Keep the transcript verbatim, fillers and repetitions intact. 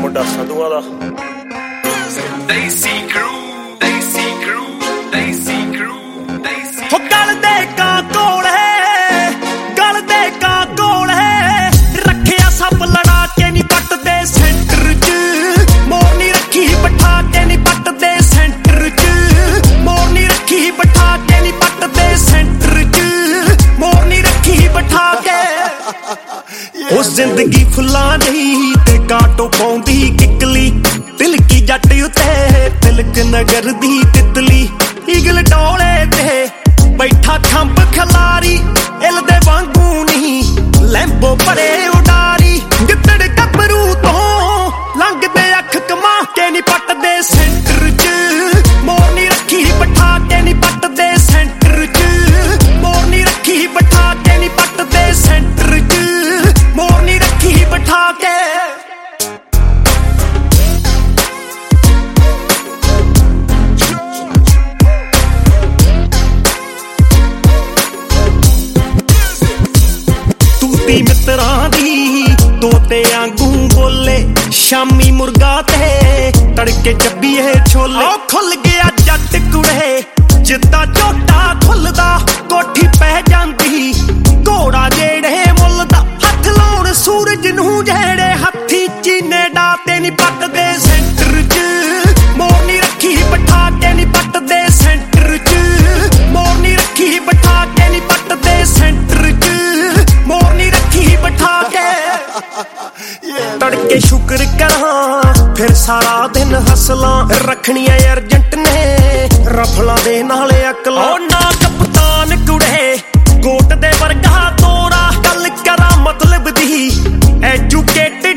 ਮੁੰਡਾ ਸੰਧੂਆਂ ਦਾ ਦੇਸੀ ਕਰੂ ਦੇਸੀ ਕਰੂ ਦੇਸੀ ਕਰੂ ਦੇਸੀ ਹੋ ਗਲ ਦੇ ਕਾਂ ਕੋਲ ਹੈ ਗਲ ਦੇ ਕਾਂ ਕੋਲ ਹੈ ਰੱਖਿਆ ਸੱਪ ਲੜਾ ਕੇ ਨਹੀਂ ਪੱਟਦੇ ਸੈਂਟਰ 'ਚ ਮੋਰ ਨਹੀਂ ਰੱਖੀ ਬਿਠਾ ਕੇ ਨਹੀਂ ਪੱਟਦੇ ਸੈਂਟਰ 'ਚ ਮੋਰ ਨਹੀਂ ਰੱਖੀ ਬਿਠਾ ਕੇ ਨਹੀਂ ਪੱਟਦੇ ਸੈਂਟਰ 'ਚ ਮੋਰ ਨਹੀਂ ਰੱਖੀ ਬਿਠਾ ਕੇ ਉਹ ਜ਼ਿੰਦਗੀ ਫੁੱਲਾਂ ਦੀ ਤੇ ਕਾਟੋ ਪਾਉਂਦੀ ਕਿੱਕਲੀ ਤਿਲਕੀ ਜੱਟ ਉਤੇ ਤਿਲਕ ਨਗਰ ਦੀ ਤਿਤਲੀ ਈਗਲ ਡੋਲੇ ਤੇ ਬੈਠਾ ਖੰਭ ਖਲਾਰੀ ਇਲ ਦੇ ਵਾਂਗੂ ਨਹੀਂ ਲੈਂਬੋ ਭਰੇ ਉਡਾਰੀ ਗਿੱਦੜ ਗੱਭਰੂ ਤੋਂ ਲੰਘਦੇ ਅੱਖ ਕਮਾ ਕੇ ਨਹੀਂ ਪੱਟਦੇ ਸੈਂਟਰ 'ਚ ਮੋਰ ਨਹੀਂ ਰੱਖੀ ਬਿਠਾ ਕੇ ਨਹੀਂ ਪੱਟਦੇ ਸੈਂਟਰ 'ਚ ਮੋਰ ਨਹੀਂ ਰੱਖੀ ਬਿਠਾ ਕੇ ਨਹੀਂ ਪੱਟਦੇ ਸੈਂਟਰ 'ਚ ਮੋਰ ਨਹੀਂ ਰੱਖੀ ਬਿਠਾ ਕੇ ਮਿੱਤਰਾਂ ਦੀ ਤੋਤੇ ਆਂਗੂ ਬੋਲੇ ਸ਼ਾਮੀ ਮੁਰਗਾ ਤੇ ਤੜਕੇ ਚੱਬੀਏ ਛੋਲੇ ਉਹ ਖੁੱਲ ਗਿਆ ਜੱਟ ਕੁੜੇ ਜਿੱਦਾਂ ਝੋਟਾ ਖੁੱਲਦਾ ਕੋਠੀ ਪੈ ਜਾਂਦੀ ਘੋੜਾ ਜਿਹੜੇ ਮੁੱਲ ਦਾ ਹੱਥ ਲਾਉਣ ਸੂਰਜ ਨੂੰ ਜਿਹੜੇ ਹੱਥੀ ਚੀਨੇ ਡਾ ਤੇ ਨਹੀਂ ਪੱਟਦੇ ਸੈਂਟਰ 'ਚ ਮੋਰ ਨਹੀਂ ਰੱਖੀ ਬਿਠਾ ਕੇ ਨਹੀਂ ਪੱਟਦੇ ਸੈਂਟਰ 'ਚ ਮੋਰ ਨਹੀਂ ਰੱਖੀ ਬਿਠਾ ਕੇ ਨਹੀਂ ਪੱਟਦੇ ਸੈਂਟਰ 'ਚ ਮੋਰ ਨਹੀਂ ਰੱਖੀ ਬਿਠਾ ਕੇ ਤੜਕੇ ਸ਼ੁਕਰ ਕਰਾਂ ਫਿਰ ਸਾਰਾ ਦਿਨ ਹਸਲਾਂ ਰੱਖਣੀਆਂ ਅਰਜੈਂਟ ਨੇ ਰਫਲਾਂ ਦੇ ਨਾਲ ਅਕਲਾਂ ਉਹ ਨਾ ਕਪਤਾਨ ਕੁੜੇ ਗੋਟ ਦੇ ਵਰਗਾ ਤੋਰਾ ਗੱਲ ਕਰਾਂ ਮਤਲਬ ਦੀ ਐਜੂਕੇਟ